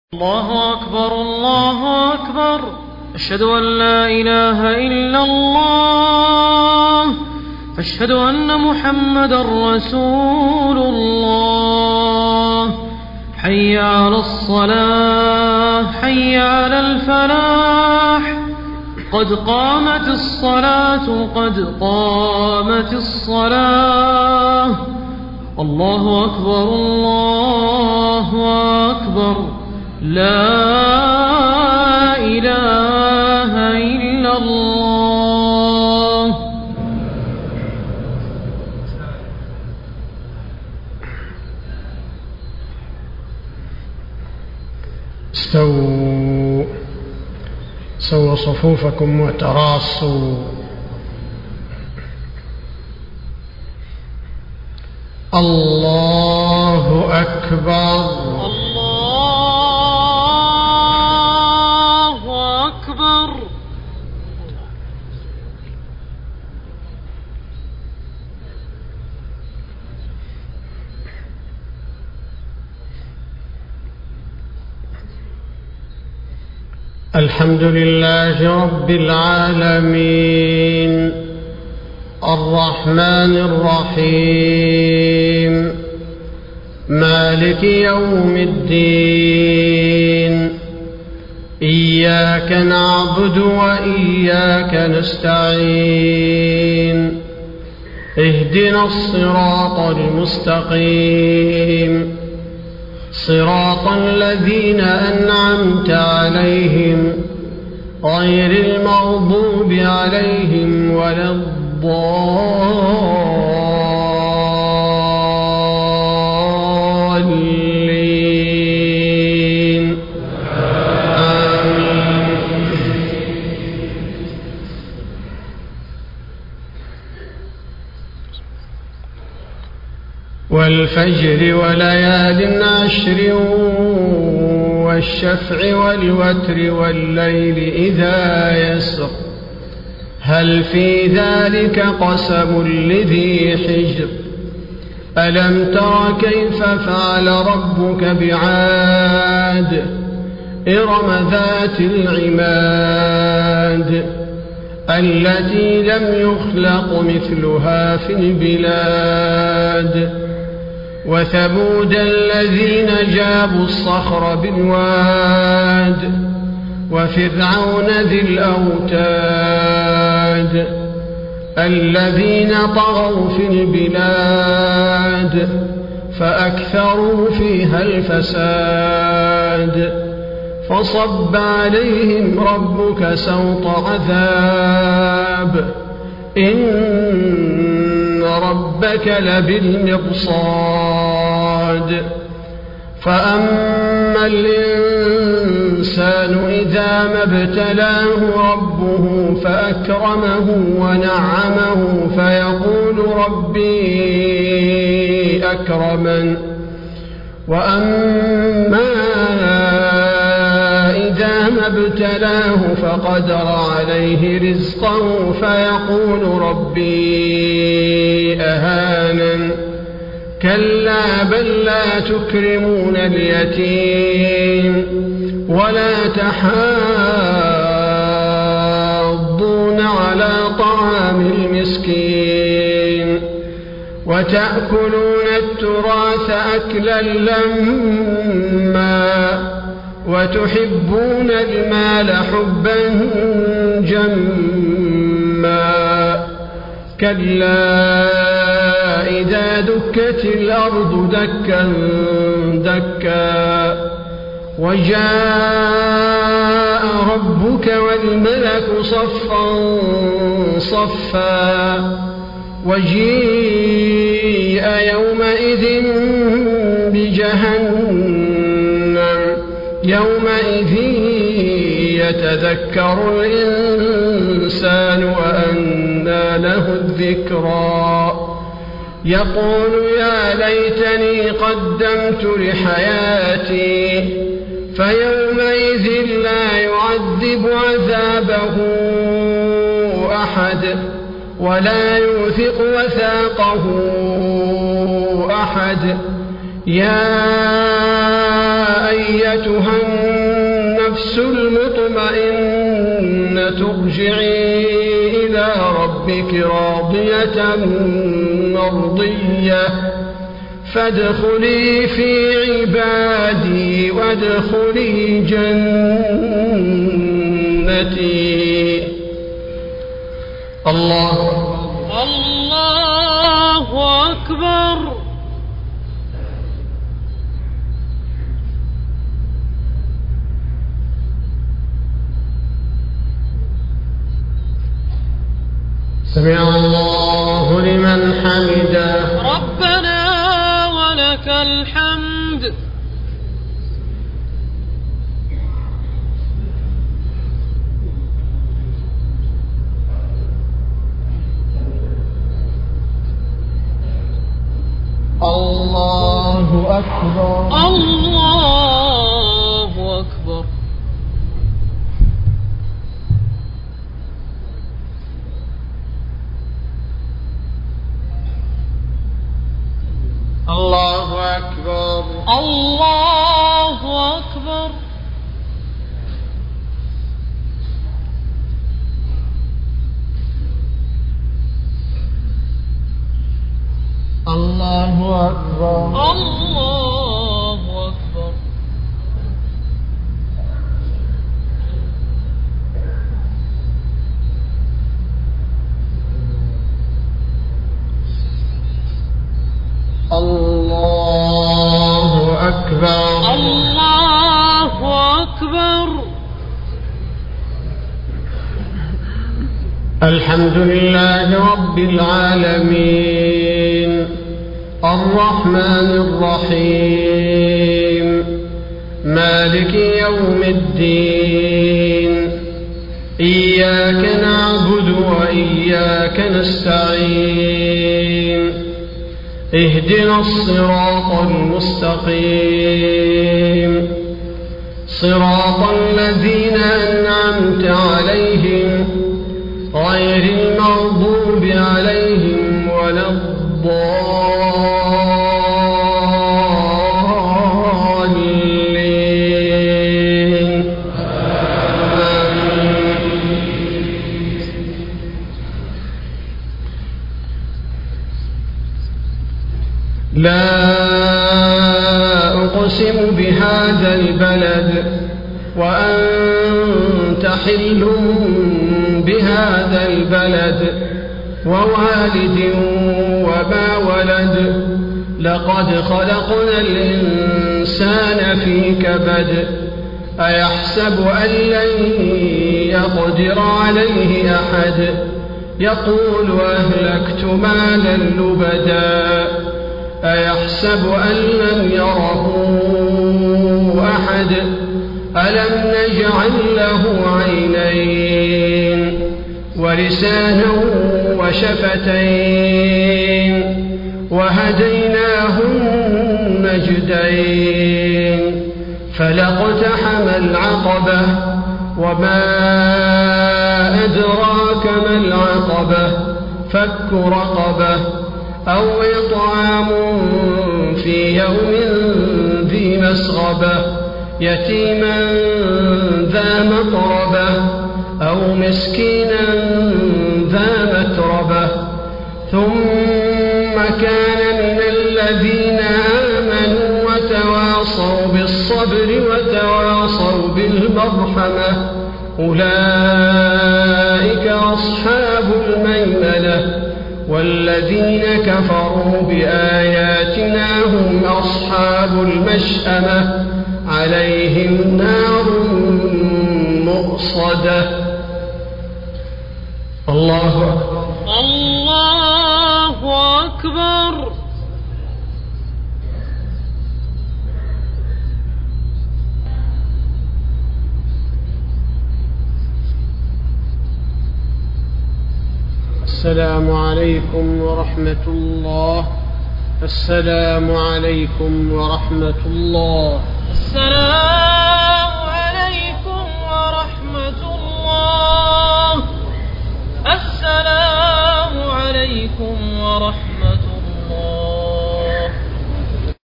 الله أكبر الله أكبر. أشهد أن لا إله إلا الله. أشهد أن محمدا رسول الله. حي على الصلاة حي على الفلاح. قد قامت الصلاة قد قامت الصلاة. الله أكبر الله أكبر. لا إله إلا الله. سووا صفوفكم وتراصوا. الله أكبر الله أكبر. الحمد لله رب العالمين الرحمن الرحيم مالك يوم الدين. إياك نعبد وإياك نستعين. اهدنا الصراط المستقيم صراط الذين أنعمت عليهم غير المغضوب عليهم ولا الضالين. آمين. والفجر وليال عشر والشفع والوتر والليل إذا يسر هل في ذلك قسم لذي حجر. ألم تر كيف فعل ربك بعاد إرم ذات العماد التي لم يخلق مثلها في البلاد. وثمود الذين جابوا الصخر بالواد وفرعون ذي الأوتاد الذين طغوا في البلاد فأكثروا فيها الفساد. فصب عليهم ربك سوط عذاب إن ربك لبالمرصاد. فأما الإنسان إذا ما ابتلاه ربه فأكرمه ونعمه فيقول ربي أكرمن. وأما إذا ما ابتلاه فقدر عليه رزقه فيقول ربي أهانن. كلا بل لا تكرمون اليتيم ولا تحاضون على طعام المسكين وتأكلون التراث أكلا لما وتحبون المال حبا جما. كلا إذا دكت الأرض دكا دكا وجاء ربك والملك صفا صفا وجيء يومئذ بجهنم يومئذ يتذكر الإنسان وأنى له الذكرى. يقول يا ليتني قدمت لحياتي فيومئذ لا يعذب عذابه أحد ولا يوثق وثاقه أحد. يا أيتها النفس المطمئنة ارجعي إلى ربك راضية مرضية فادخلي في عبادي وادخلي جنتي. الله أكبر. سمع الله لمن حمده. ربنا ولك الحمد. الله أكبر. الله أكبر. الله أكبر. الله أكبر. الله أكبر. الله أكبر. الله أكبر. الله أكبر. الحمد لله رب العالمين الرحمن الرحيم مالك يوم الدين إياك نعبد وإياك نستعين اهدنا الصراط المستقيم صراط الذين أنعمت عليهم غير المغضوب عليهم ولا الضالين. لا أقسم بهذا البلد وأنت حل بهذا البلد ووالد وما ولد لقد خلقنا الإنسان في كبد أيحسب أن لن يقدر عليه أحد يقول أهلكت مالا لبدا أيحسب أن لم يره أحد ألم نجعل له عينين ولسانا وشفتين وهديناه النجدين فلاقتحم العقبة وما أدراك ما العقبة فك رقبة أو إطعام في يوم ذي مسغبة يتيما ذا مقربة أو مسكينا ذا متربة ثم كان من الذين آمنوا وتواصوا بالصبر وتواصوا بالمرحمة أولئك أصحاب الميمنة والذين كفروا بآياتنا هم أصحاب المشأمة عليهم نار مؤصدة. الله أكبر. الله أكبر. السلام عليكم ورحمة الله. السلام عليكم ورحمة الله. السلام